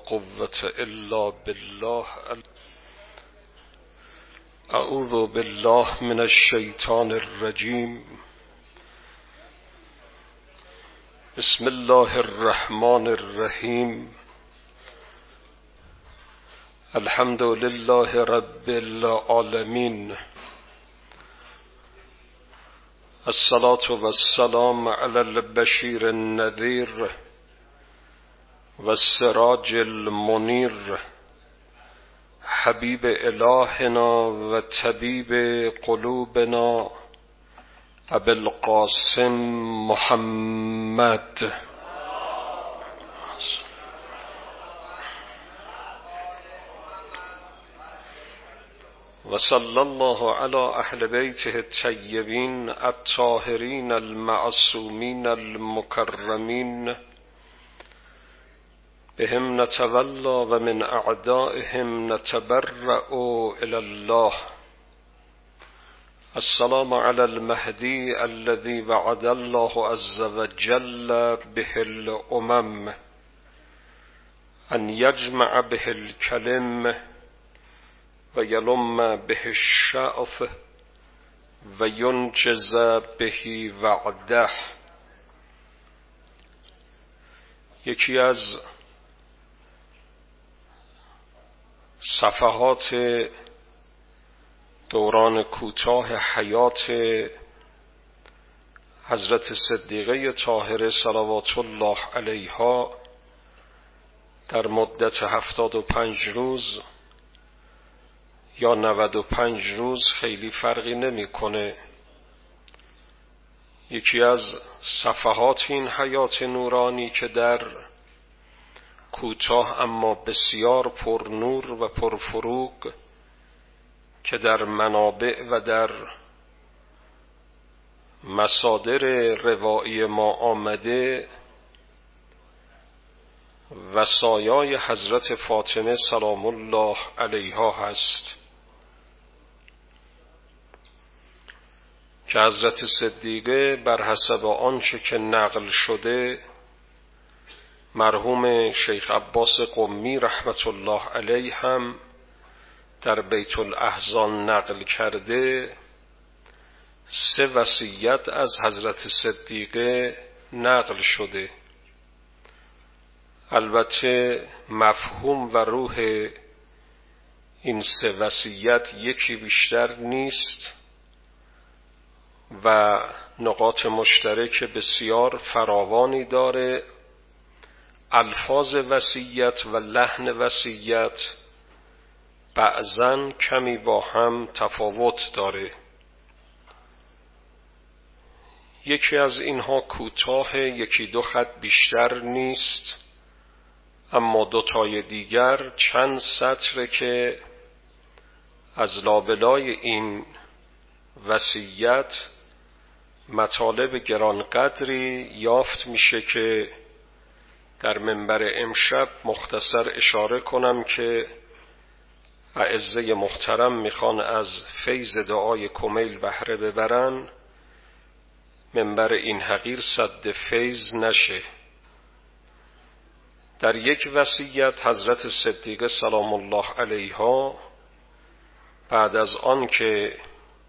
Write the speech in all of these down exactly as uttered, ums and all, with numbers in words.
قوة إلا بالله. أعوذ بالله من الشيطان الرجيم. بسم الله الرحمن الرحيم. الحمد لله رب العالمين. الصلاة والسلام على البشير النذير والسراج المنير حبيب إلهنا وطبيب قلوبنا أبي القاسم محمد. وصلى الله على أهل بيته الطيبين الطاهرين المعصومين المكرمين. بهم نتولى ومن أعدائهم نتبرأ إلى الله. السلام على المهدي الذي وعد الله عز وجل به الأمم أن يجمع به الكلم ويلم به الشأف وينجز به وعده. یکی از صفحات دوران کوتاه حیات حضرت صدیقه طاهره صلوات الله علیها در مدت هفتاد و پنج روز یا نود و پنج روز خیلی فرقی نمیکنه. یکی از صفحات این حیات نورانی که در کوتاه اما بسیار پر نور و پر فروغ که در منابع و در مصادر روایی ما آمده وصایای حضرت فاطمه سلام الله علیها هست که حضرت صدیقه بر حسب آنچه که نقل شده مرحوم شیخ عباس قمی رحمت الله علیه هم در بیت الاحزان نقل کرده، سه وصیت از حضرت صدیقه نقل شده. البته مفهوم و روح این سه وصیت یکی بیشتر نیست و نقاط مشترک بسیار فراوانی داره. الفاظ وصیت و لحن وصیت بعضاً کمی با هم تفاوت داره. یکی از اینها کوتاه، یکی دو خط بیشتر نیست، اما دوتای دیگر چند سطر که از لابلای این وصیت مطالب گرانقدری یافت میشه که در منبر امشب مختصر اشاره کنم که اعزه محترم میخوان از فیض دعای کمیل بهره ببرن، منبر این حقیر سد فیض نشه. در یک وصیت حضرت صدیقه سلام الله علیها بعد از آن که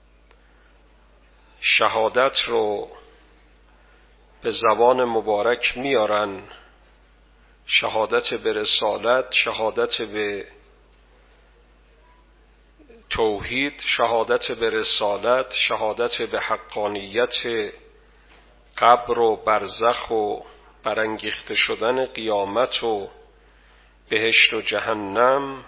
شهادت رو به زبان مبارک میارن، شهادت به رسالت، شهادت به توحید، شهادت به رسالت، شهادت به حقانیت قبر و برزخ و برانگیخته شدن قیامت و بهشت و جهنم،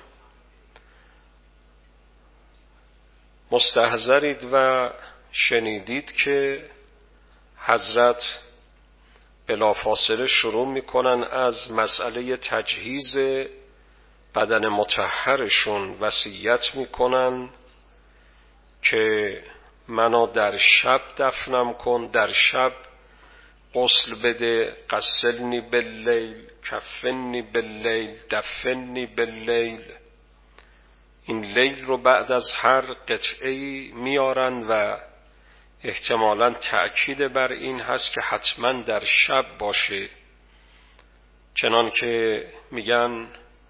مستحضرید و شنیدید که حضرت بلافاصله شروع میکنن از مسئله تجهیز بدن مطهرشون وصیت میکنن که منو در شب دفنم کن، در شب غسل بده، غسلنی باللیل، کفنی باللیل، دفنی باللیل. این لیل رو بعد از هر قطعه‌ای میارن و احتمالاً تأکید بر این هست که حتما در شب باشه، چنان که میگن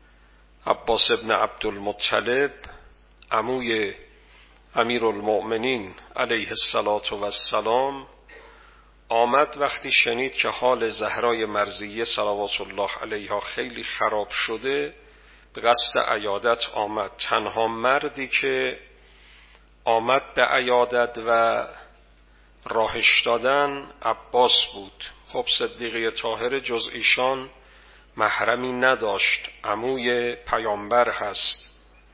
عباس ابن عبدالمطلب عموی امیرالمؤمنین علیه السلام آمد وقتی شنید که حال زهرای مرضیه صلوات الله علیها خیلی خراب شده به قصد عیادت آمد. تنها مردی که آمد به عیادت و راهش دادن عباس بود. خب صدیقه طاهر جز ایشان محرمی نداشت، عموی پیامبر هست.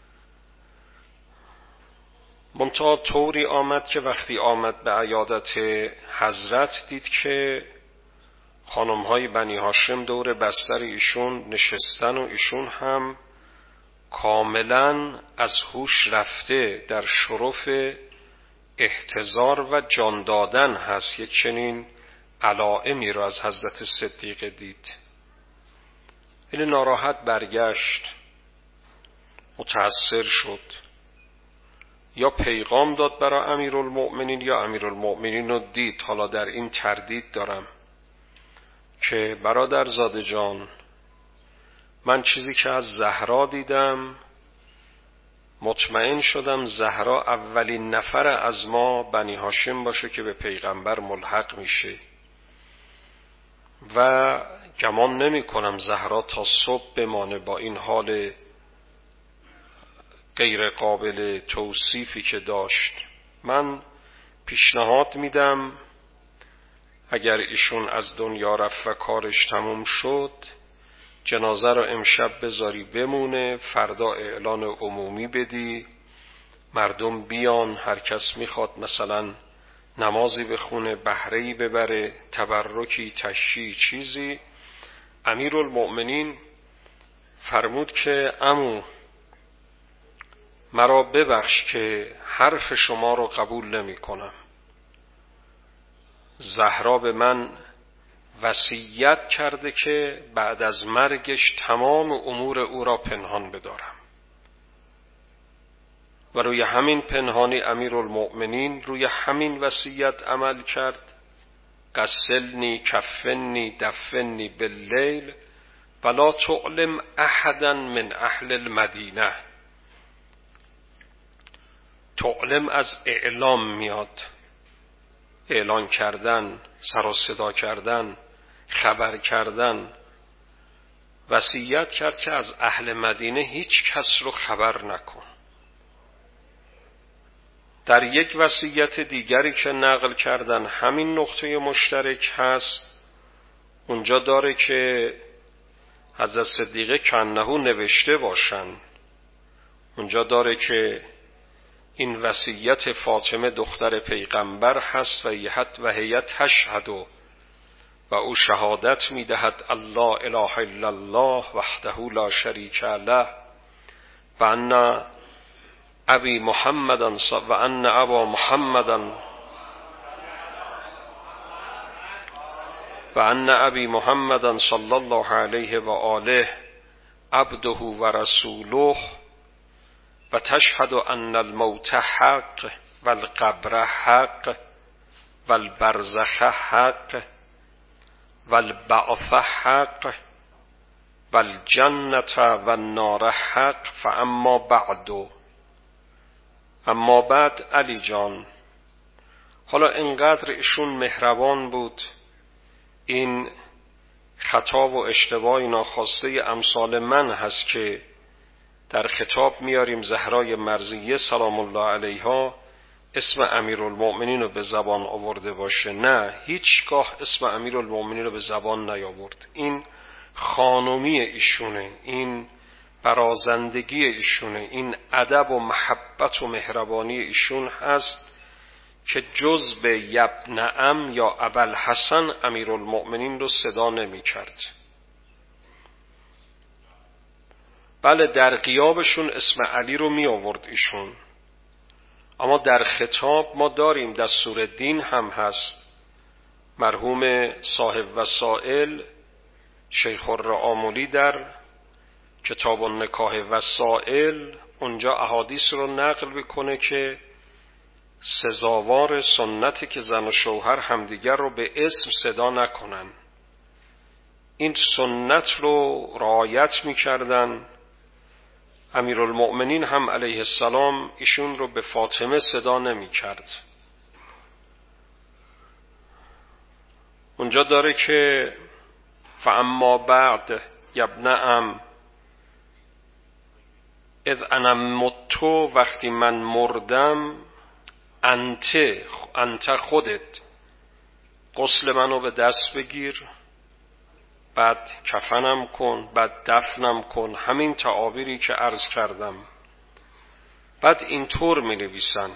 منتها طوری آمد که وقتی آمد به عیادت حضرت دید که خانم‌های بنی هاشم دور بستر ایشون نشستن و ایشون هم کاملا از هوش رفته در شرف احتضار و جان دادن هست. یک چنین علائمی را از حضرت صدیقه دید. خیلی ناراحت برگشت، متأثر شد، یا پیغام داد برای امیرالمؤمنین یا امیرالمؤمنین رو دید. حالا در این تردید دارم که برادرزاده جان، من چیزی که از زهرا دیدم مطمئن شدم زهرا اولین نفر از ما بنی هاشم باشه که به پیغمبر ملحق میشه و گمان نمی کنم زهرا تا صبح بمانه با این حال غیر قابل توصیفی که داشت. من پیشنهاد میدم اگر ایشون از دنیا رفت و کارش تموم شد جنازه رو امشب بذاری بمونه، فردا اعلان عمومی بدی، مردم بیان، هر کس میخواد مثلا نمازی بخونه، بهره‌ای ببره، تبرکی، تشییع چیزی. امیرالمؤمنین فرمود که عمو مرا ببخش که حرف شما رو قبول نمی کنم. زهرا به من وصیت کرده که بعد از مرگش تمام امور او را پنهان بدارم و روی همین پنهانی امیرالمؤمنین روی همین وصیت عمل کرد. غسلنی کفنی دفنی باللیل ولا تعلم احدا من اهل المدینه. تعلم از اعلام میاد، اعلان کردن، سر و صدا کردن، خبر کردن. وصیت کرد که از اهل مدینه هیچ کس رو خبر نکن. در یک وصیت دیگری که نقل کردن همین نقطه مشترک هست. اونجا داره که حضرت صدیقه کانه نوشته باشن، اونجا داره که این وصیت فاطمه دختر پیغمبر هست و یحت و هیت تشهد و او شهادت میدهد الله اله الا الله وحده لا شریک له و ان ابی محمدا و ان ابا محمدا و ان ابی محمدا صلی الله علیه و آله عبده و رسوله و تشهد ان الموت حق و القبر حق و البرزخ حق و البعث حق و الجنة و النار حق. فاما بعد، اما بعد علی جان. حالا اینقدر ایشون مهربان بود، این خطا و اشتباه ناخواسته امثال من هست که در خطاب میاریم زهرای مرضیه سلام الله علیها اسم امیرالمؤمنین رو به زبان آورده باشه. نه، هیچگاه اسم امیرالمؤمنین رو به زبان نیاورد. این خانمی ایشونه، این برازندگی ایشونه، این ادب و محبت و مهربانی ایشون هست که جز به یبن ام یا ابوالحسن امیرالمؤمنین رو صدا نمی کرد. بله در غیابشون اسم علی رو می آورد ایشون، اما در خطاب ما داریم دستور دین هم هست. مرحوم صاحب وسائل شیخ الرعاملی در کتاب النکاح وسائل اونجا احادیث رو نقل بکنه که سزاوار سنتی که زن و شوهر همدیگر رو به اسم صدا نکنن. این سنت رو رعایت می‌کردن امیرالمؤمنین هم علیه السلام ایشون رو به فاطمه صدا نمی کرد. اونجا داره که فاما بعد یبن ام اذ انا متو، وقتی من مردم، انت انت خودت غسل منو به دست بگیر، بعد کفنم کن، بعد دفنم کن، همین تعابیری که عرض کردم. بعد اینطور می نویسن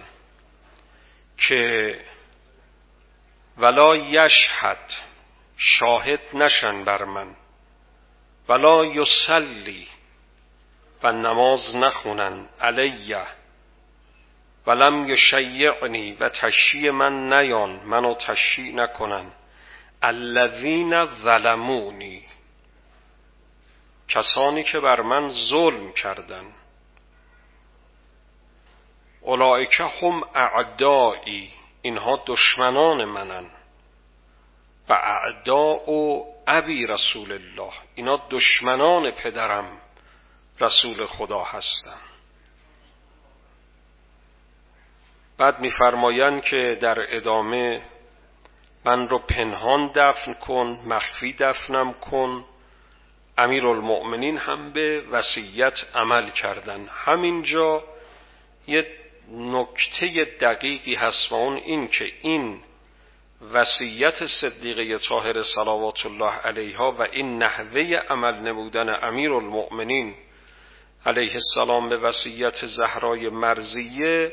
که ولا یشهد، شاهد نشن بر من، ولا یصلی، و نماز نخونن، علیه ولم یشیعنی، و تشییع من نیان، منو تشییع نکنن، الذین ظلمونی، کسانی که بر من ظلم کردن، اولئک هم اعدایی، اینها دشمنان منن، و اعداء ابی رسول الله، اینا دشمنان پدرم رسول خدا هستن. بعد می‌فرمایند که در ادامه من رو پنهان دفن کن، مخفی دفنم کن. امیرالمؤمنین هم به وصیت عمل کردن. همینجا یه نکته دقیقی هست و اون این که این وصیت صدیقه طاهره صلوات الله علیها و این نحوه عمل نمودن امیرالمؤمنین علیه السلام به وصیت زهرای مرضیه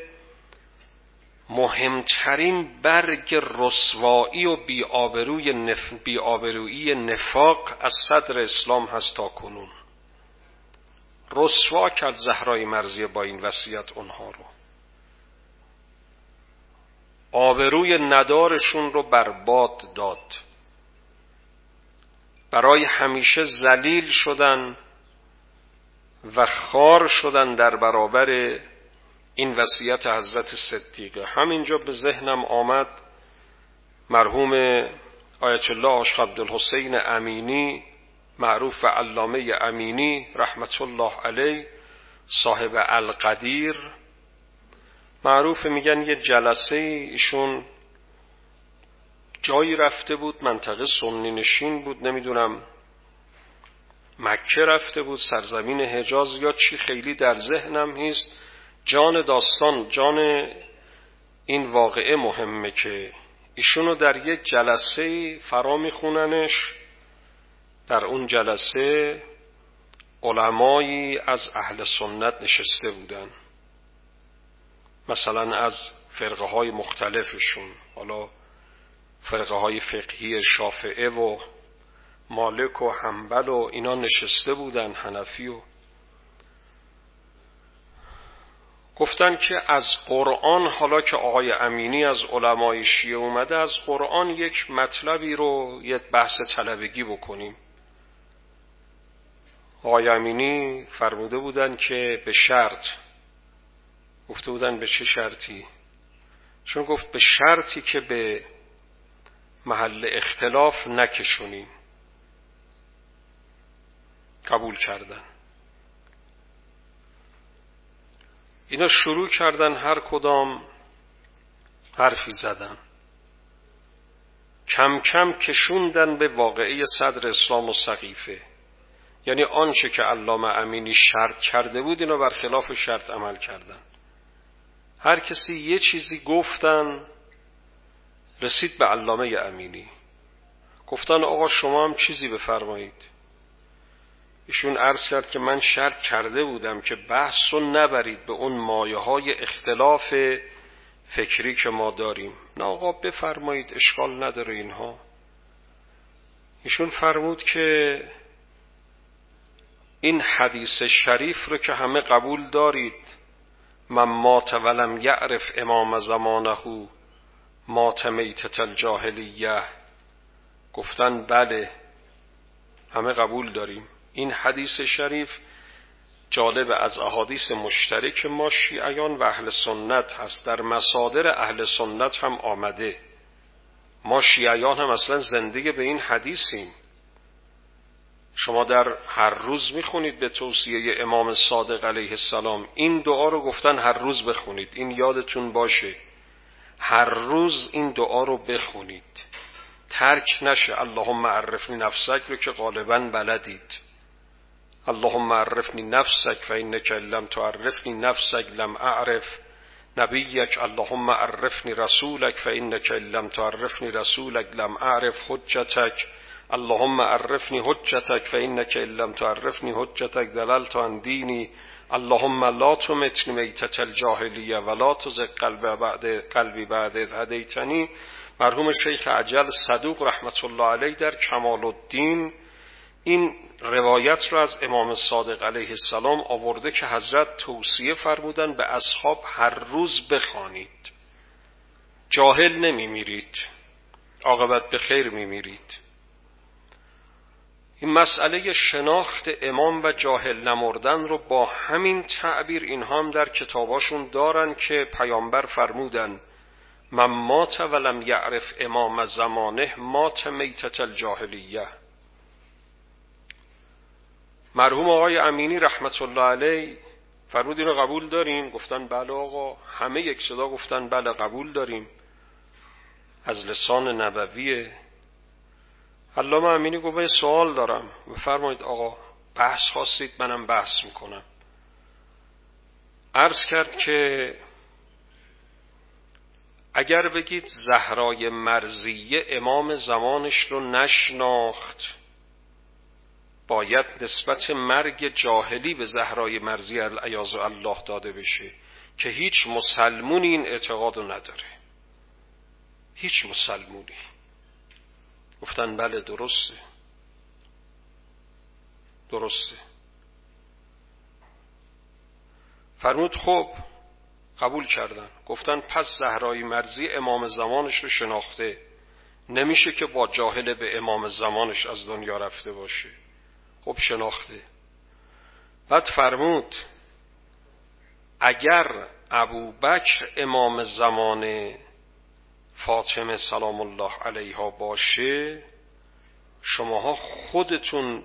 مهمترین برگ رسوایی و بی‌آبرویی نف... بی‌آبرویی نفاق از صدر اسلام هست تا کنون. رسوا کرد زهرای مرضیه با این وصیت اونها رو، آبروی ندارشون رو برباد داد، برای همیشه ذلیل شدن و خار شدن در برابر این وصیت حضرت صدیقه. همینجا به ذهنم آمد مرحوم آیت الله عاشق عبدالحسین امینی، معروف به علامه امینی رحمت الله علیه، صاحب القدیر. معروف میگن یه جلسه ایشون جایی رفته بود، منطقه سنی نشین بود، نمیدونم مکه رفته بود، سرزمین حجاز یا چی، خیلی در ذهنم نیست. جان داستان، جان این واقعه مهمه که ایشونو در یک جلسه فرا میخوننش. در اون جلسه علمایی از اهل سنت نشسته بودن، مثلا از فرقه های مختلفشون، حالا فرقه های فقهی شافعه و مالک و حنبل و اینا نشسته بودن، حنفی، و گفتن که از قرآن، حالا که آقای امینی از علمای شیعه اومده، از قرآن یک مطلبی رو، یک بحث طلبگی بکنیم. آقای امینی فرموده بودن که به شرط، گفته بودن به چه شرطی؟ چون گفت به شرطی که به محل اختلاف نکشونیم. قبول کردن. اینا شروع کردن هر کدام حرفی زدن، کم کم کشوندن به واقعه صدر اسلام و سقیفه. یعنی آنچه که علامه امینی شرط کرده بود اینا برخلاف شرط عمل کردن. هر کسی یه چیزی گفتن، رسید به علامه امینی، گفتن آقا شما هم چیزی بفرمایید. ایشون عرض کرد که من شرط کرده بودم که بحث رو نبرید به اون مایه های اختلاف فکری که ما داریم. نه آقا بفرمایید، اشکال نداره اینها. ایشون فرمود که این حدیث شریف رو که همه قبول دارید، من مات ولم یعرف امام زمانه مات میتة الجاهلیه. گفتن بله همه قبول داریم. این حدیث شریف جالب از احادیث مشترک ما شیعیان و اهل سنت هست، در مصادر اهل سنت هم آمده. ما شیعیان هم اصلا زنده به این حدیثیم. شما در هر روز میخونید به توصیه امام صادق علیه السلام. این دعا رو گفتن هر روز بخونید، این یادتون باشه، هر روز این دعا رو بخونید، ترک نشه. اللهم عرفنی نفسک رو که غالباً بلدید. اللهم عرفنی نفسک فإنک لم تعرفنی نفسک لم اعرف نبیک. اللهم عرفنی رسولک فإنک لم تعرفنی رسولک لم اعرف حجتک. اللهم عرفنی حجتک فإنک لم تعرفنی حجتک دللت عن دینی. اللهم لا تمتنی میتة الجاهلیه ولا تزغ قلبی بعد قلبی بعد اذ هدیتنی. مرحوم شیخ عجل صدوق رحمت الله علیه در کمال الدین این روایت را از امام صادق علیه السلام آورده که حضرت توصیه فرمودن به اصحاب هر روز بخوانید، جاهل نمیمیرید، عاقبت به خیر میمیرید. این مسئله شناخت امام و جاهل نمردن رو با همین تعبیر اینها هم در کتاباشون دارن که پیامبر فرمودن من مات ولم یعرف امام زمانه مات میتة الجاهلیه. مرحوم آقای امینی رحمت الله علیه فرمود اینو قبول داریم؟ گفتن بله آقا. همه یک صدا گفتن بله قبول داریم، از لسان نبویه. علامه امینی گفت من سوال دارم. بفرمایید آقا، بحث خواستید منم بحث میکنم. عرض کرد که اگر بگید زهرای مرضیه امام زمانش رو نشناخت، باید نسبت مرگ جاهلی به زهرای مرضیه العیاذ الله داده بشه که هیچ مسلمونی این اعتقادو نداره، هیچ مسلمونی. گفتن بله درسته، درسته. فرمود خب قبول کردن. گفتن پس زهرای مرضی امام زمانش رو شناخته، نمیشه که با جاهل به امام زمانش از دنیا رفته باشه. خب شناخته. بعد فرمود اگر ابوبکر امام زمان فاطمه سلام الله علیها باشه، شماها خودتون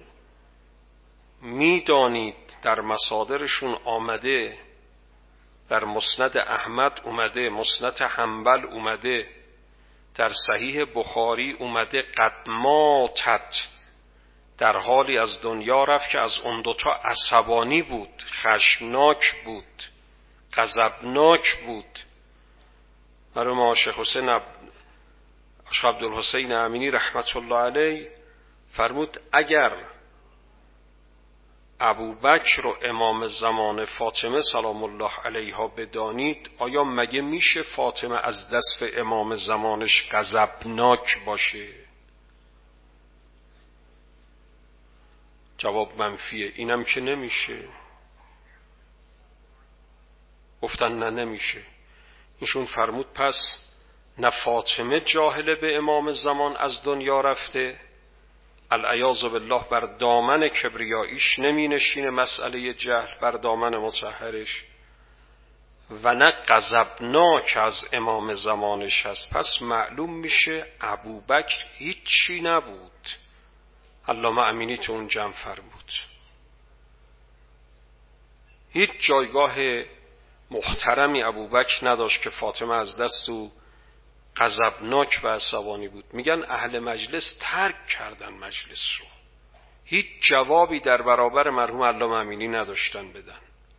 میدانید در مصادرشون آمده، در مسند احمد اومده، مسند حنبل اومده، در صحیح بخاری اومده قد ماتت، در حالی از دنیا رفت که از اون دوتا عصبانی بود، خشمناک بود، غضبناک بود. مرحوم شیخ حسین عب... شیخ عبدالحسین امینی رحمت الله علیه فرمود اگر ابوبکر رو امام زمان فاطمه سلام الله علیها بدانید، آیا مگه میشه فاطمه از دست امام زمانش غضبناک باشه؟ جواب منفیه، اینم که نمیشه. گفتن نه نمیشه. ایشون فرمود پس نه فاطمه جاهل به امام زمان از دنیا رفته، العیاذ بالله بر دامن کبریاییش نمی نشینه مسئله جهل، بر دامن مطهرش، و نه غضبناک از امام زمانش هست. پس معلوم میشه ابوبکر هیچی نبود. علامه امینی تو اون جمع فرمود هیچ جایگاه محترمی ابوبکر نداشت که فاطمه از دست او غضبناک و عصبانی بود. میگن اهل مجلس ترک کردن مجلس رو، هیچ جوابی در برابر مرحوم علامه امینی نداشتن بدن.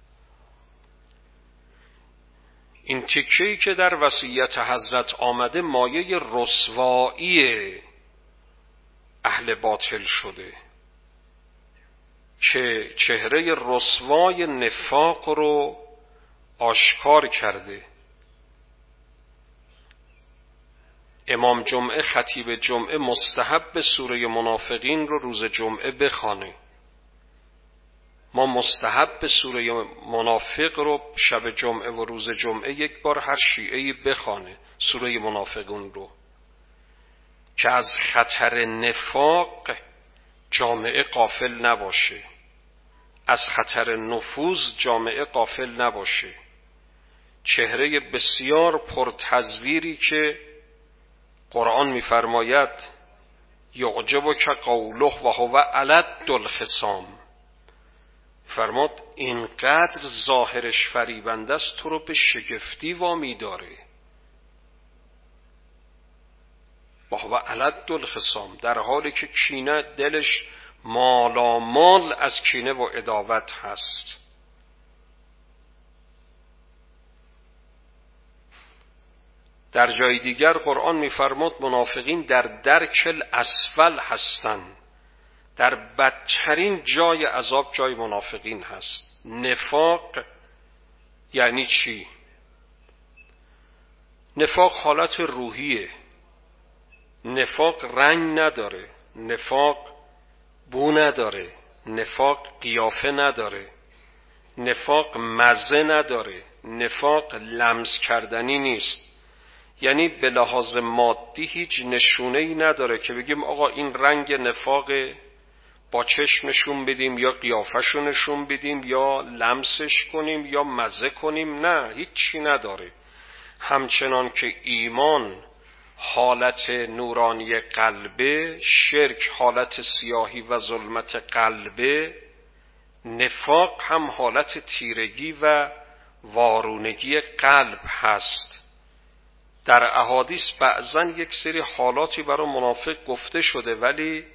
این تکه‌ای که در وصیت حضرت آمده مایه رسوایی اهل باطل شده که چهره رسوای نفاق رو آشکار کرده. امام جمعه خطیب جمعه مستحب سوره منافقین رو روز جمعه بخوانه. ما مستحب سوره منافق رو شب جمعه و روز جمعه یک بار هر شیعه‌ای بخوانه، سوره منافقون رو، که از خطر نفاق جامعه غافل نباشه، از خطر نفوذ جامعه غافل نباشه. چهره بسیار پرتزویری که قرآن می‌فرماید یعجبک قوله و هو الد الخصام. فرمود اینقدر ظاهرش فریبنده است تو رو به شگفتی وامی داره. و هو الد الخصام، در حالی که کینه دلش مالامال از کینه و عداوت هست. در جای دیگر قرآن می‌فرماد منافقین در درک الاسفل هستند. در بدترین جای عذاب جای منافقین هست. نفاق یعنی چی؟ نفاق حالت روحیه. نفاق رنگ نداره، نفاق بو نداره، نفاق قیافه نداره، نفاق مزه نداره، نفاق لمس کردنی نیست. یعنی به لحاظ مادی هیچ نشونه‌ای نداره که بگیم آقا این رنگ نفاق، با چشم نشون بدیم یا قیافه‌شو نشون بدیم یا لمسش کنیم یا مزه کنیم. نه، هیچی نداره. همچنان که ایمان حالت نورانی قلبه، شرک حالت سیاهی و ظلمت قلبه، نفاق هم حالت تیرگی و وارونگی قلب هست. در احادیث بعضن یک سری حالاتی برای منافق گفته شده، ولی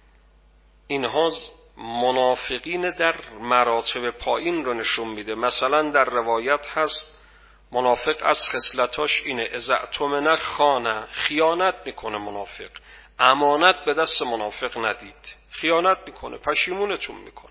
اینها منافقین در مراتب پایین رو نشون میده. مثلا در روایت هست منافق از خصلتاش اینه اذا اؤتمن خان، خیانت میکنه منافق. امانت به دست منافق ندید، خیانت میکنه، پشیمونتون میکنه.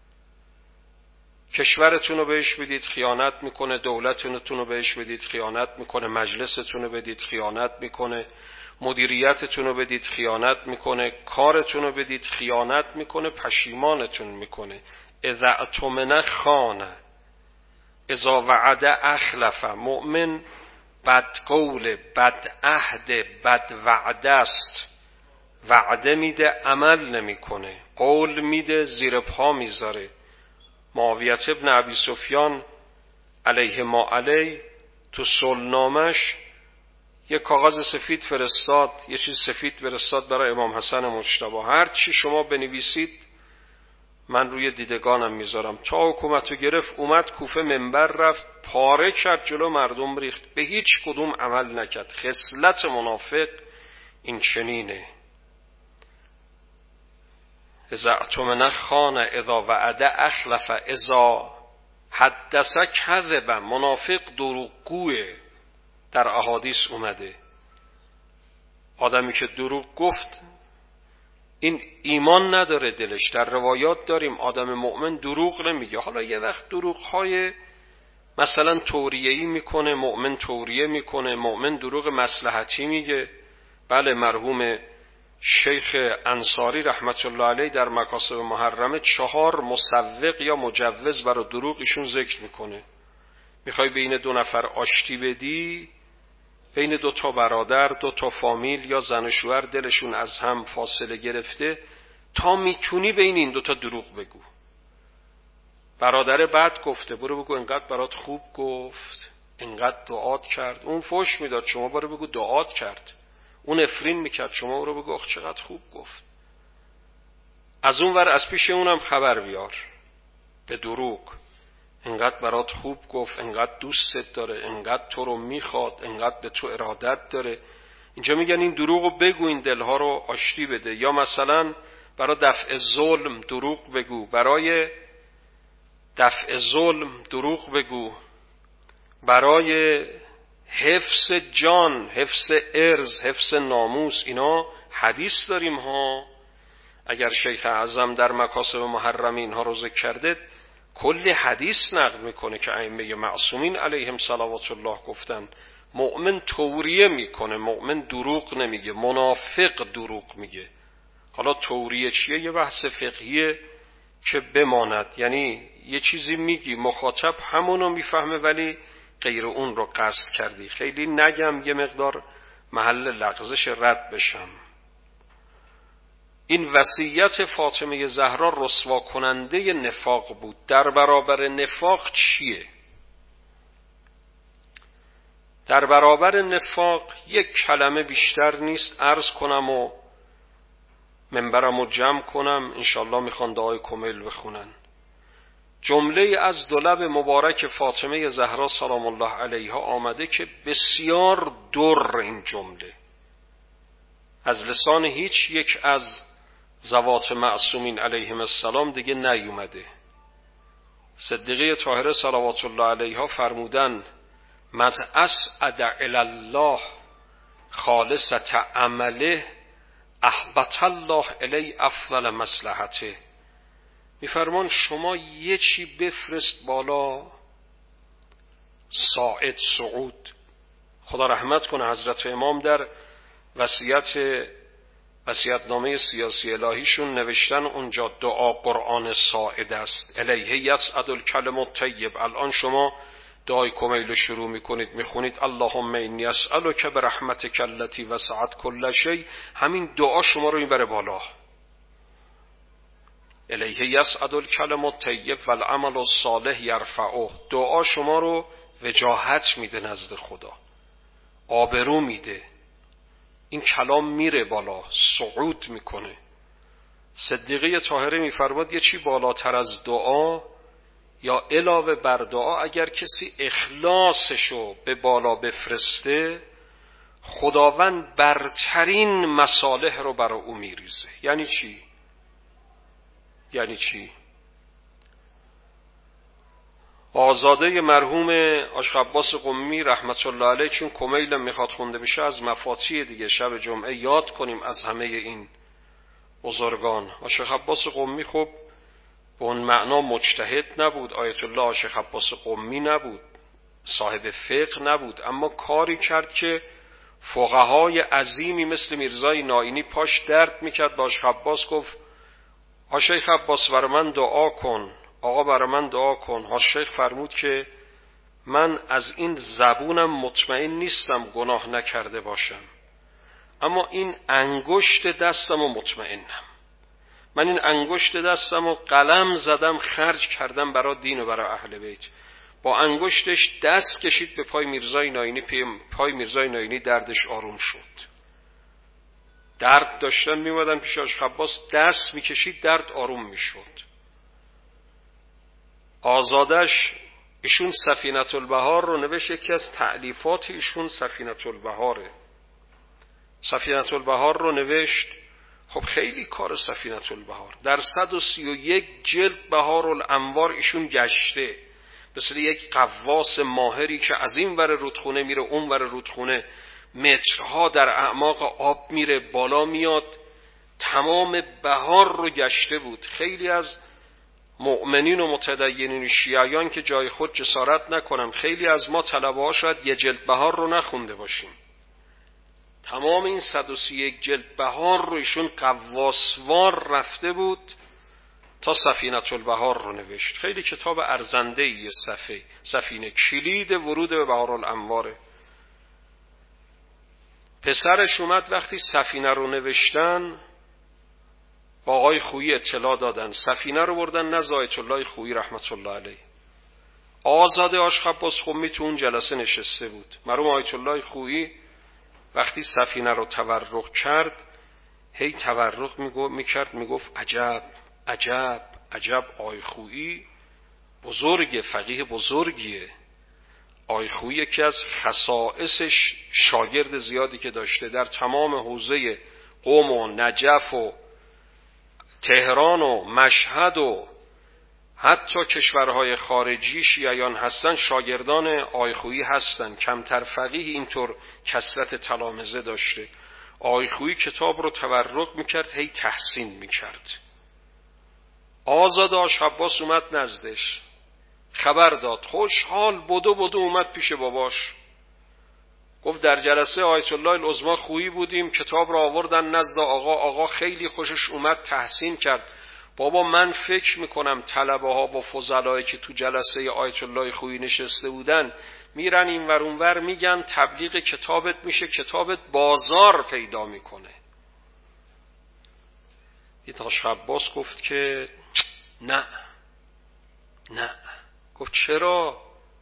کشورتون رو بهش بدید خیانت میکنه، دولتتون رو بهش بدید خیانت میکنه، مجلستون رو بدید خیانت میکنه، مدیریتتون رو بدید خیانت میکنه، کارتون رو بدید خیانت میکنه، پشیمانتون میکنه. اذا اؤتمن خان، اذا وعد اخلف. مؤمن بد قول، بد عهد، بد وعده است. وعده میده عمل نمیکنه، قول میده زیر پا میذاره. معاویه ابن ابی سفیان علیه ما علیه تو صلحنامش یه کاغذ سفید فرستاد، یه چیز سفید فرستاد برای امام حسن مجتبی. هر چی شما بنویسید من روی دیدگانم میذارم. تا حکومتو گرفت اومد کوفه منبر رفت پاره کرد جلو مردم ریخت، به هیچ کدوم عمل نکرد. خصلت منافق این چنینه. اذا اؤتمن خان، اذا وعد اخلف، اذا حدث کذب. منافق دروغگوه. در احادیث اومده آدمی که دروغ گفت این ایمان نداره دلش. در روایات داریم آدم مؤمن دروغ نمیگه. حالا یه وقت دروغ‌های مثلا توریه‌ای میکنه، مؤمن توریه میکنه، مؤمن دروغ مصلحتی میگه. بله، مرحوم شیخ انصاری رحمت الله علیه در مکاسب محرمه چهار مسوق یا مجوز برای دروغ ایشون ذکر میکنه. میخوای بین دو نفر آشتی بدی، بین دو تا برادر، دو تا فامیل یا زن و شوهر دلشون از هم فاصله گرفته، تا میتونی بین این دو تا دروغ بگو. برادر بد گفته، برو بگو انقدر برات خوب گفت، انقدر دعات کرد. اون فحش میداد، شما برو بگو دعات کرد. اون افرین میکرد، شما برو بگو آخ چقدر خوب گفت. از اون ور از پیش اونم خبر بیار به دروغ. انقدر برات خوب گفت، انقدر دوستت داره، انقدر تو رو میخواد، انقدر به تو ارادت داره. اینجا میگن این دروغو بگو، این دلها رو آشتی بده. یا مثلا برای دفع ظلم دروغ بگو، برای دفع ظلم دروغ بگو، برای حفظ جان، حفظ عرض، حفظ ناموس. اینا حدیث داریم ها. اگر شیخ اعظم در مکاسب محرم اینها رو ذکر کرده، کلی حدیث نقل میکنه که ائمه معصومین علیهم صلوات الله گفتن مؤمن توریه میکنه، مؤمن دروغ نمیگه، منافق دروغ میگه. حالا توریه چیه؟ یه بحث فقهیه که بماند. یعنی یه چیزی میگی مخاطب همونو میفهمه ولی غیر اون رو قصد کردی. خیلی نگم یه مقدار محل لغزش رد بشم. این وصیت فاطمه زهرا رسوا کننده نفاق بود. در برابر نفاق چیه؟ در برابر نفاق یک کلمه بیشتر نیست. عرض کنم و منبرم رو جمع کنم، انشالله میخوان دعای کمیل بخونن. جمله از دو لب مبارک فاطمه زهرا سلام الله علیها آمده که بسیار در این جمله از لسان هیچ یک از ذوات معصومین علیهم السلام دیگه نیومده. صدیقه طاهره صلوات الله علیها فرمودن من اسعد الی الله خالصة عمله احبط الله الی افضل مصلحته. میفرمان شما یه چی بفرست بالا، صاعد صعود. خدا رحمت کنه حضرت امام در وصیت وصیت‌نامه سیاسی الهیشون نوشتن اونجا دعا قرآن صاعد است، الیه یصعد الکلم الطیب. الان شما دعای کمیل شروع میکنید میخونید اللهم انی اسألک برحمتک التی وسعت کل شیء، همین دعا شما رو میبره بالا. الیه یصعد الکلم الطیب والعمل الصالح یرفعه، دعا شما رو وجاهت میده نزد خدا، آبرو میده، این کلام میره بالا، صعود میکنه. صدیقه طاهره میفرماد یه چی بالاتر از دعا یا علاوه بر دعا اگر کسی اخلاصشو به بالا بفرسته، خداوند برترین مصالح رو برای او میریزه. یعنی چی؟ یعنی چی؟ آزاده مرحوم عاشق عباس قمی رحمت الله علیه چون کمیل میخواد خونده بشه از مفاتیح دیگه شب جمعه یاد کنیم از همه این بزرگان. عاشق عباس قمی خب به اون معنا مجتهد نبود، آیت الله عاشق عباس قمی نبود، صاحب فقه نبود، اما کاری کرد که فقهای عظیمی مثل میرزای نائینی پاش درد میکرد. با عاشق عباس گفت عاشق عباس برای من دعا کن، آقا برای من دعا کن. عاشق فرمود که من از این زبونم مطمئن نیستم گناه نکرده باشم، اما این انگشت دستم و مطمئنم. من این انگشت دستم و قلم زدم خرج کردم برای دین و برای اهل بیت. با انگشتش دست کشید به پای میرزای نائینی، پای میرزای نائینی دردش آروم شد. درد داشتن میومدن پیش عاشق عباس، دست میکشید درد آروم میشد. آزادش ایشون سفینة البحار رو نوشت، یکی از تألیفات ایشون سفینة البحاره. سفینة البحار رو نوشت، خب خیلی کار سفینة البحار در صد و سی و یک جلد بهار الانوار ایشون گشته، مثل یک قواس ماهری که از این ور رودخونه میره اون ور رودخونه، مترها در اعماق آب میره بالا میاد، تمام بهار رو گشته بود. خیلی از مؤمنین و متدینین شیعیان که جای خود جسارت نکنم، خیلی از ما طلبه ها شاید یه جلد بهار رو نخونده باشیم. تمام این صد و سی و یک جلد بهار رو ایشون قواسوار رفته بود تا سفینة البحار رو نوشت. خیلی کتاب ارزنده‌ای صفحه سفینه، کلید ورود به بحار الانواره. پسرش اومد وقتی سفینه رو نوشتن با آقای خویی اطلاع دادن، سفینه رو بردن نزد آیت الله خویی رحمت الله علیه. آزاد عاشق عباس قمی تو اون جلسه نشسته بود. مرحوم آیت الله خویی وقتی سفینه رو تورق کرد، هی تورق میگو میکرد میگفت عجب عجب عجب، آی خویی بزرگه، فقیه بزرگیه. آی خویی یکی از خصائصش شاگرد زیادی که داشته در تمام حوزه قم و نجف و تهران و مشهد و حتی کشورهای خارجی شیعیان هستن، شاگردان آی خویی هستن. کمتر فقیه اینطور کثرت تلامذه داشته. آی خویی کتاب رو تورق میکرد، هی تحسین میکرد. آزاد عاشق عباس اومد نزدش، خبر داد، خوشحال بدو بدو اومد پیش باباش، گفت در جلسه آیت الله العظمی خویی بودیم، کتاب را آوردن نزد آقا، آقا خیلی خوشش اومد تحسین کرد. بابا من فکر میکنم طلبه ها و فضلایی که تو جلسه آیت الله خویی نشسته بودن میرن این ور اون ور میگن تبلیغ کتابت میشه، کتابت بازار پیدا میکنه. یه عاشق عباس گفت که نه نه. گفت چرا؟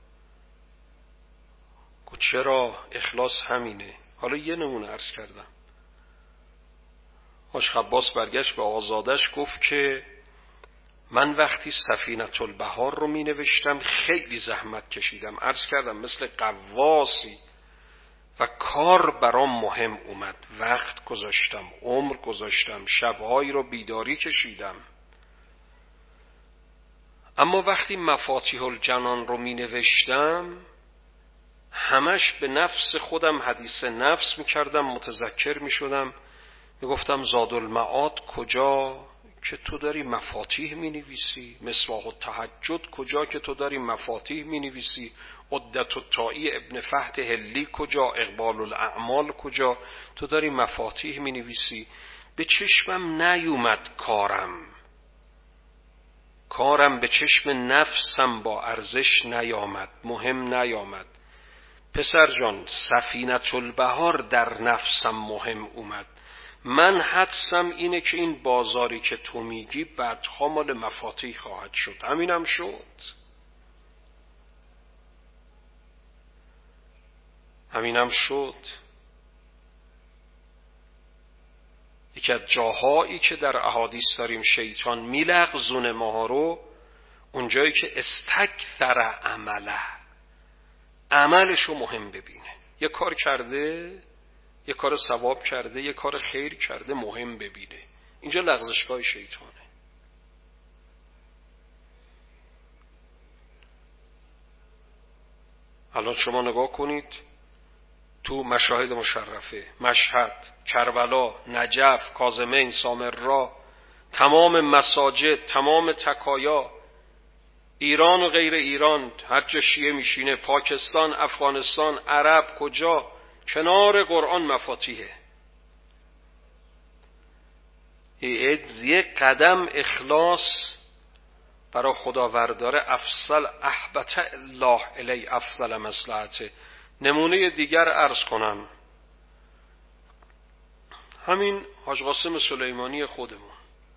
گفت چرا؟ اخلاص همینه. حالا یه نمونه عرض کردم. حاج خباس برگشت به آقازادش گفت که من وقتی سفینه البحار رو می نوشتم خیلی زحمت کشیدم، عرض کردم مثل غواصی، و کار برام مهم اومد، وقت گذاشتم، عمر گذاشتم، شبهایی رو بیداری کشیدم. اما وقتی مفاتیح الجنان رو می نوشتم همش به نفس خودم حدیث نفس می کردم، متذکر می شدم، می گفتم زادالمعاد کجا که تو داری مفاتیح می نویسی، مصباح التهجد کجا که تو داری مفاتیح می نویسی، عدت الطائی ابن فهد هلی کجا، اقبال الاعمال کجا، تو داری مفاتیح می نویسی. به چشمم نیومد کارم کارم به چشم نفسم با ارزش نیامد، مهم نیامد. پسر جان سفینه البحار در نفسم مهم اومد. من حدسم اینه که این بازاری که تو میگی بعدها مال مفاتیح خواهد شد. همینم شد همینم شد یکی از جاهایی که در احادیث داریم شیطان میلغزونه ماها رو، اونجایی که استکثر عمله، عملشو مهم ببینه. یه کار کرده، یه کار ثواب کرده، یه کار خیر کرده، مهم ببینه. اینجا لغزشگاه شیطانه. الان شما نگاه کنید تو مشاهد مشرفه، مشهد، کربلا، نجف، کاظمین، سامرا، تمام مساجد، تمام تکایا، ایران و غیر ایران، هر جا شیعه میشینه، پاکستان، افغانستان، عرب، کجا کنار قرآن مفاتیحه. یه قدم اخلاص برای خداورداره، افضل احبت الله الی افضل مصلحته. نمونه دیگر عرض کنم، همین حاج قاسم سلیمانی خودمون.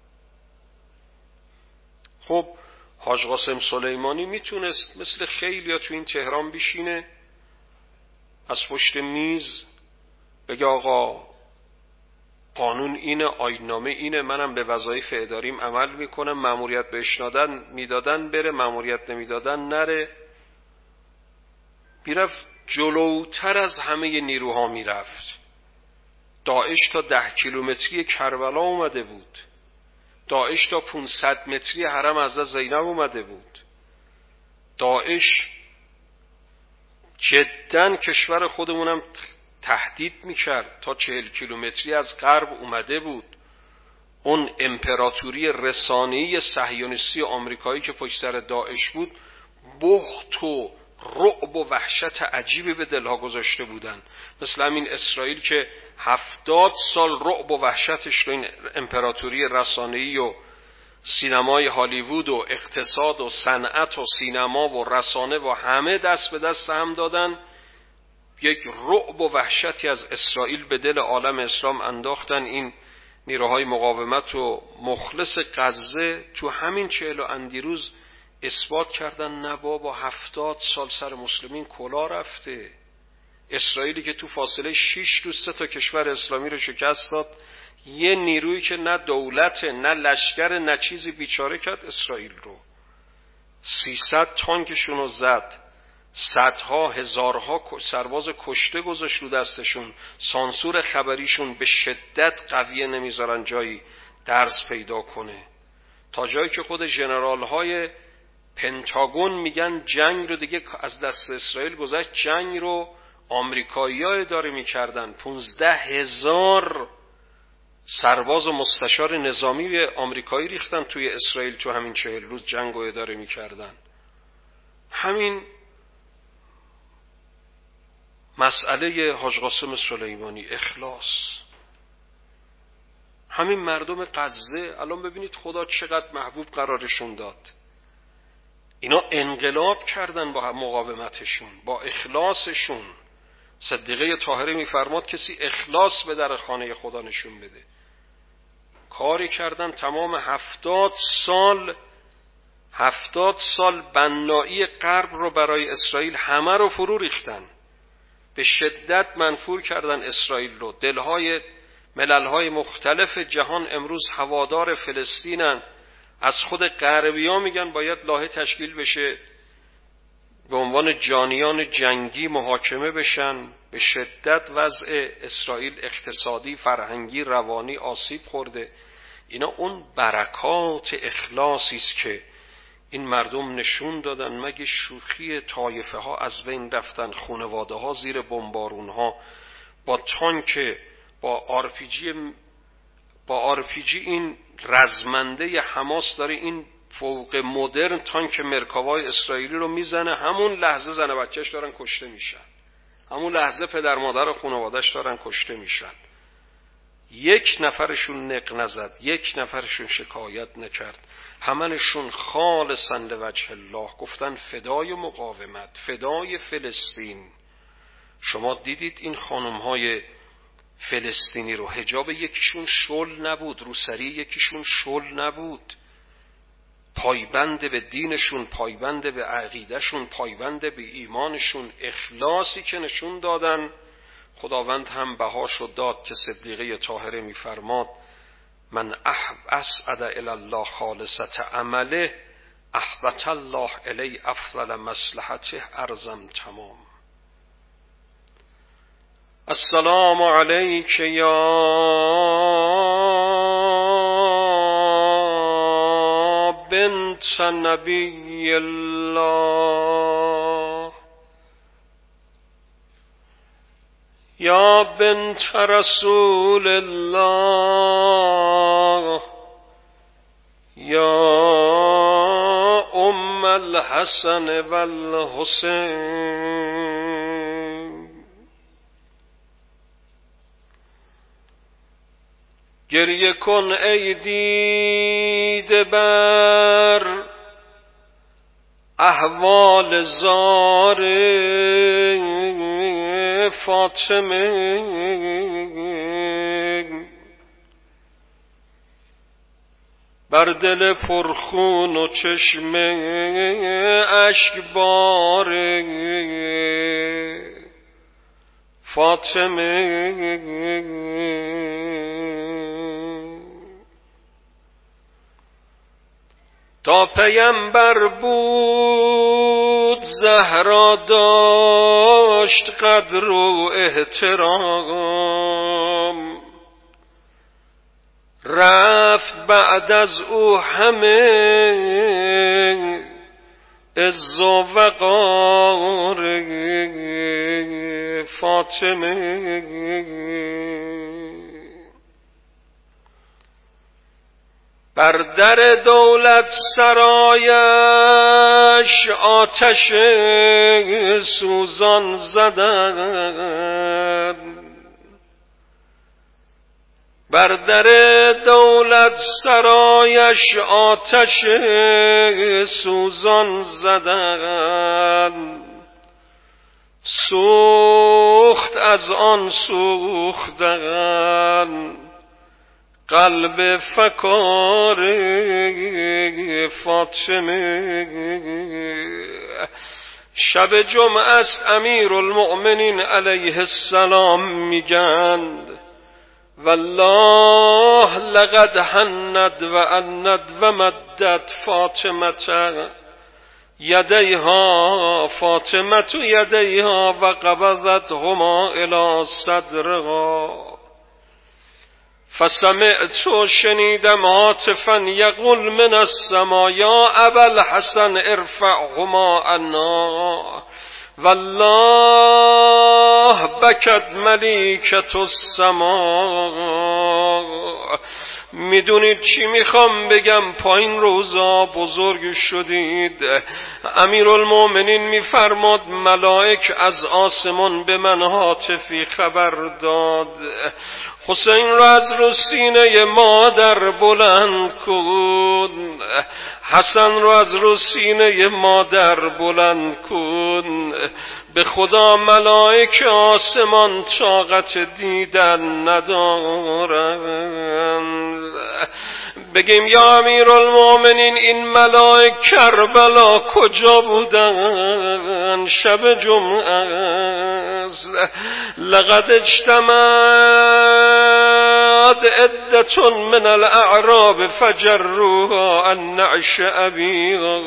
خب حاج قاسم سلیمانی میتونست مثل خیلی ها تو این تهران بشینه، از پشت میز بگه آقا قانون اینه، آیین‌نامه اینه، منم به وظایف اداریم عمل میکنم، مأموریت بهش میدادن بره، مأموریت نمیدادن نره. میرفت جلوتر از همه نیروها میرفت. داعش تا ده کیلومتری کربلا اومده بود، داعش تا پانصد متری حرم حضرت زینب اومده بود، داعش جداً کشور خودمونم تهدید میکرد، تا چهل کیلومتری از غرب اومده بود. اون امپراتوری رسانه‌ای صهیونیستی آمریکایی که پشت سر داعش بود، بخت و رعب و وحشت عجیبی به دلها گذاشته بودن. مثل همین اسرائیل که هفتاد سال رعب و وحشتش رو این امپراتوری رسانه‌ای و سینمای هالیوود و اقتصاد و صنعت و سینما و رسانه و همه دست به دست هم دادن، یک رعب و وحشتی از اسرائیل به دل عالم اسلام انداختن. این نیروهای مقاومت و مخلص غزه تو همین چهل و اندی روز اثبات کردن نه بابا، هفتاد سال سر مسلمین کلا رفته. اسرائیلی که تو فاصله شش روز سه تا کشور اسلامی رو شکست داد، یه نیرویی که نه دولت نه لشکر نه چیزی بیچاره کرد اسرائیل رو. سیصد تانکشون رو زد، صدها هزارها سرباز کشته گذاشت رو دستشون. سانسور خبریشون به شدت قویه، نمیذارن جایی درس پیدا کنه، تا جایی که خود ژنرال های پنتاگون میگن جنگ رو دیگه از دست اسرائیل گذشت، جنگ رو آمریکایی‌ها اداره میکردن. پونزده هزار سرباز و مستشار نظامی آمریکایی ریختن توی اسرائیل، تو همین چهل روز جنگ رو اداره میکردن. همین مسئله حاج قاسم سلیمانی، اخلاص. همین مردم غزه الان ببینید خدا چقدر محبوب قرارشون داد. اینا انقلاب کردن با مقاومتشون، با اخلاصشون. صدیقه طاهره میفرماد کسی اخلاص به در خانه خدا نشون بده. کاری کردن تمام هفتاد سال هفتاد سال بنایی غرب رو برای اسرائیل همه رو فرو ریختن، به شدت منفور کردن اسرائیل رو. دلهای ملل‌های مختلف جهان امروز هوادار فلسطینن. از خود غربی‌ها میگن باید لایحه تشکیل بشه به عنوان جانیان جنگی محاکمه بشن. به شدت وضع اسرائیل اقتصادی، فرهنگی، روانی آسیب خورده. اینا اون برکات اخلاصی است که این مردم نشون دادن. مگه شوخی طایفه ها از بین رفتن، خانواده ها زیر بمبارون ها، با تانک، با آرپیجی با آرپیجی این رزمنده حماس داره این فوق مدرن تانک مرکاوای اسرائیلی رو میزنه، همون لحظه زن و بچهش دارن کشته میشن، همون لحظه پدر مادر و خانواده‌اش دارن کشته میشن. یک نفرشون نق نزد، یک نفرشون شکایت نکرد، همانشون خالصاً لوجه الله گفتن فدای مقاومت، فدای فلسطین. شما دیدید این خانم‌های فلسطینی رو، حجاب یکیشون شل نبود، روسری یکیشون شل نبود، پایبند به دینشون، پایبند به عقیدهشون، پایبند به ایمانشون، اخلاصی که نشون دادن. خداوند هم بهاشو داد که صدیقه طاهره میفرماد من اسعد الی الله خالصت عمله احبط الله الی افضل مصلحته ارزم تمام. السلام علیک یا بنت نبی الله یا بنت رسول الله یا ام الحسن والحسین. گریه کن ای دیده بر احوال زار فاطمه، بر دل پرخون و چشم اشکبار فاطمه. تا پیامبر بود زهرا داشت قدر و احترام، رفت بعد از او همه عز و وقار فاطمه. بر در دولت سرایش آتش سوزان زدند، بر در دولت سرایش آتش سوزان زدند، سوخت از آن سوختند قلب فکار فاطمه. شب جمعه است، امیر المؤمنین علیه السلام میگند والله لقد حند و اند و مدت فاطمه یدیها، فاطمه یدیها و قبضتهما الی صدرها. فسمعت شنیدم هاتفا یقول من السما یا ابا الحسن ارفعهما عنا، والله بکت ملیکة السما. میدونید چی میخوام بگم؟ پایین روزا بزرگ شدید. امیرالمومنین میفرماد ملائک از آسمان به من هاتفی خبر داد حسین را از رو سینه مادر بلند کن، حسن را از رو سینه مادر بلند کن. به خدا ملائک آسمان طاقت دیدن ندارند. بگیم یا امیرالمومنین این ملائک کربلا کجا بودن؟ شب جمعه است. لقد اجتمعت عدة من الاعراب فجروها عن نعش ابیها.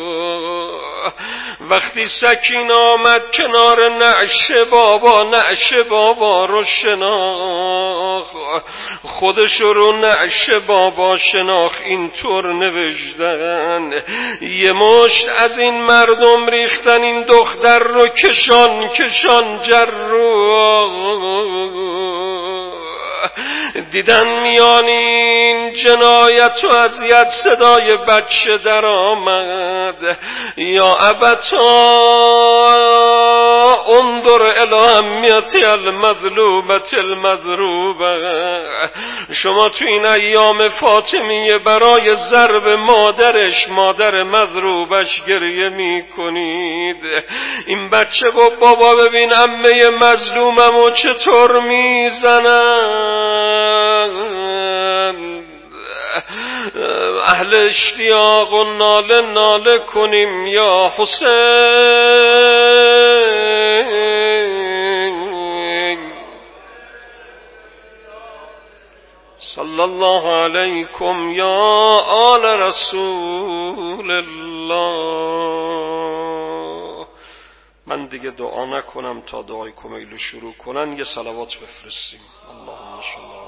وقتی سکینه آمد کنار نعش بابا، نعش بابا رو شناخت، خودش رو نعش بابا شناخت. اینطور نوشتن یه مشت از این مردم ریختن این دختر رو کشان کشان جرو. دیدن میان این جنایت و اذیت صدای بچه در آمد. یا ابتا انظر الی اهمیت المظلومة المضروبه. شما تو این ایام فاطمیه برای ضرب مادرش، مادر مضروبش گریه می کنید. این بچه گفت بابا ببین عمه مظلوممو چطور میزنن. اهل اشتیاق و ناله ناله کنیم یا حسین. صلی الله علیکم یا آل رسول الله. من دیگه دعا نکنم تا دعای کمیل شروع کنن، یه صلوات بفرستیم. اللهم صل